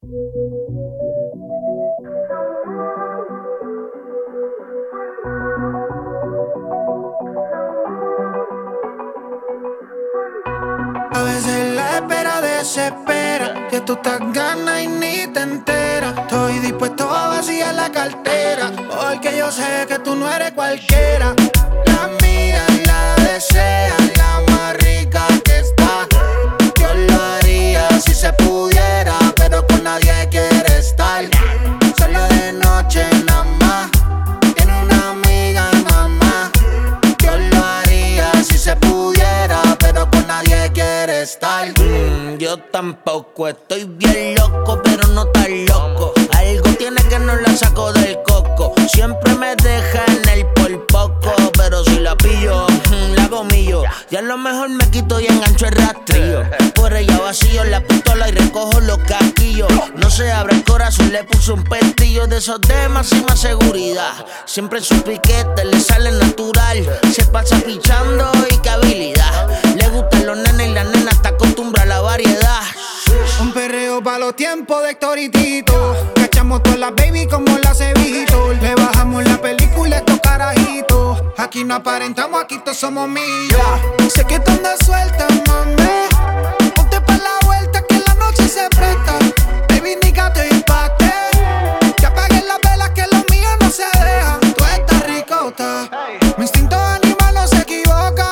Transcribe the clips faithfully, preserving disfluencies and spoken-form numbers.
A veces la espera desespera, que tú estás ganas y ni te enteras. Estoy dispuesto a vaciar la cartera, porque yo sé que tú no eres cualquiera. La amiga la desea, la más rica que está. Yo lo haría si se pudiera, pero con nadie quiere estar. Solo de noche nada más, tiene una amiga nada más. Yo lo haría si se pudiera, pero con nadie quiere estar. Mm, yo tampoco, estoy bien loco, pero no tan loco. Algo tiene que no la saco del coco. Siempre me deja en el por poco, pero si la pillo, mm, la hago mío. Y a lo mejor me quito y engancho el rastrillo. Por ella vacío la pistola y recojo los casquillos. No se abre el corazón, le puse un pestillo de esos de máxima seguridad. Siempre en su piquete le sale natural. Se pasa pichando y qué habilidad. Le gustan los nenes y la nena está acostumbrada a la variedad. Un perreo pa' los tiempos de Héctor y Tito. Cachamos todas las baby como las Evito. Le bajamos la película a estos carajitos. Aquí no aparentamos, aquí todos somos millas. Sé que tú andas suelta, mami. Ponte pa' la vuelta que la noche se presta. Baby, nigga, te impacté. Que apaguen las velas que lo mío no se deja. Tú estás ricota. Mi instinto animal no se equivoca.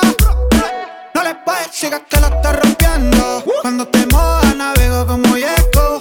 No le puedes llegar que lo estás rompiendo. Cuando te mojas navego como Yesco.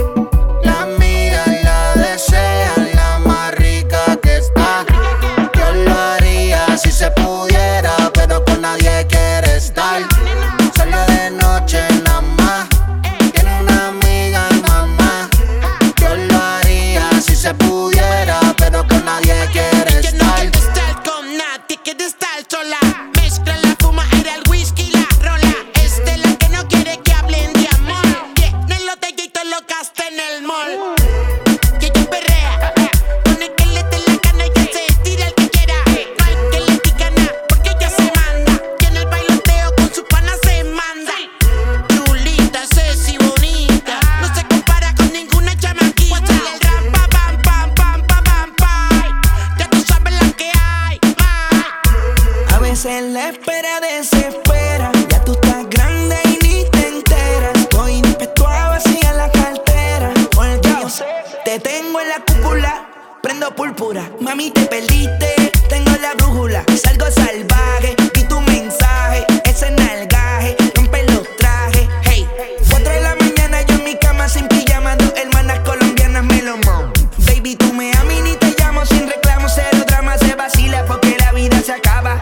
La amiga la desea, la más rica que está. Yo lo haría si se pudiera, pero con nadie quiere estar. Solo de noche nada más, tiene una amiga nada más. Yo lo haría si se pudiera, pero con nadie quiere Ella no estar. quiere estar con nadie, quiere estar sola. Mezcla la fuma, era el whisky, la rola. Es de la que no quiere que hablen de amor. Tiene lo de ella y te lo gasta en el mall. Y ella perrea, pone que le dé la gana y ella se tira el que quiera. No hay que le diga nada, porque ella se manda. Y en el bailoteo con su pana se manda. Chulita, sexy, bonita, no se compara con ninguna chamaquita. El rap, pa, pam, pam, pam, pam, pam, pam. Ya tú sabes la que hay, ay. A veces la espera desespera. Ya tú estás grande y ni te enteras. Estoy dispuesto a vaciar la cartera, porque yo te tengo en la cúpula. Prendo púrpura, mami te perdiste. Tengo la brújula, salgo salvaje. Vi tu mensaje, ese nalgaje. Rompe los trajes, hey. Cuatro de la mañana yo en mi cama sin pijama. Dos hermanas colombianas me lo mo. Baby, tú me amas y ni te llamo sin reclamo. Cero drama, se vacila porque la vida se acaba.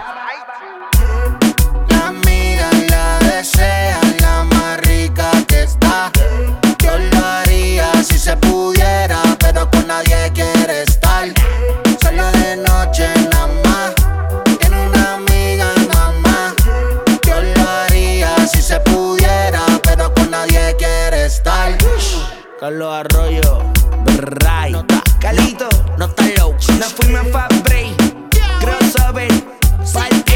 La amiga la desea, la más rica que está. Yo lo haría si se pudiera, pero con nadie quiere estar. Solo de noche nada más, tiene una amiga nada más. Yo lo haría si se pudiera, pero con nadie quiere estar. Carlos Arroyo, Bray, no está Calito, no está low. Nos fuimos a Fab Break, crossover, Parque.